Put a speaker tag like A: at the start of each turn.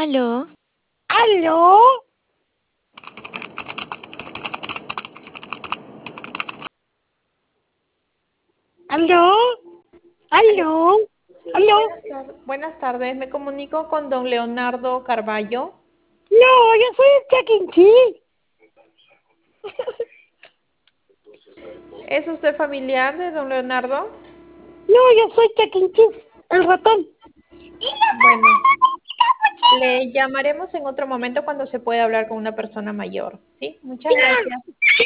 A: ¿Aló?
B: ¿Aló? ¿Aló?
C: Aló.
B: ¿Aló?
C: Sí,
B: ¿Aló?
C: buenas tardes. Me comunico con don Leonardo Carballo.
B: No, yo soy el Chuck E. Cheese.
C: ¿Es usted familiar de don Leonardo?
B: No, yo soy Chuck E. Cheese, el ratón.
C: Bueno, le llamaremos en otro momento cuando se pueda hablar con una persona mayor. ¿Sí? Muchas gracias.